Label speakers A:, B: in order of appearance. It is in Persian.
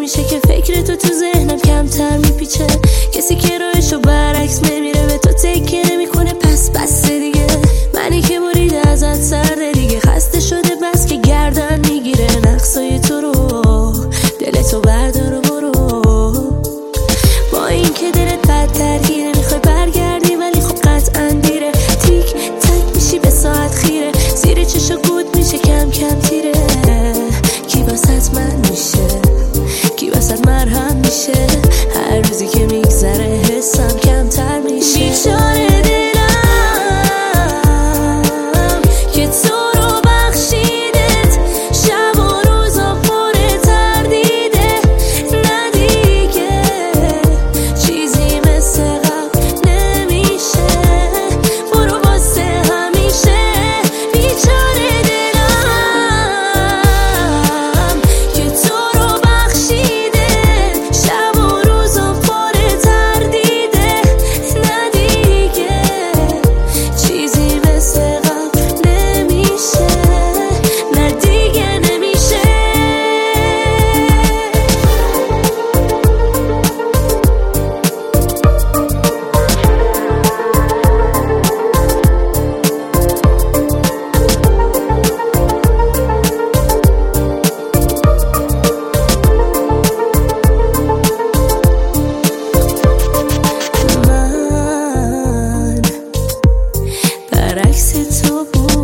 A: میشه که فکر تو ذهنم کمتر میپیچه. کسی که راهشو برعکس نمیره به تو تکیه نمیکنه، پس بس دیگه. منی که بریده ازت سرده دیگه، خسته شده بس که گردن میگیره نقصای تو رو. دلتو بردار و برو، با این که دلت بد درگیره میخوای برگردی ولی خب قطعا دیره. تیک تک میشی به ساعت خیره، زیر چشا گود میشه کم کم تیره. کی واسط من میشه، کی واسط مرهم میشه، هر روزی که میگذره حسم کمتر میشه. بیچاره دلم که تو رو بخشیدت، شب و روزا پر تردیده. نه دیگه چیزی مثل قبل نمیشه، برو واسه همیشه. بیچاره دلم که تو رو بخشیده، شب و روزا پر تردیده. نه دیگه چیزی مثل قبل نمیشه، نه دیگه نمیشه. من برعکس تو بود.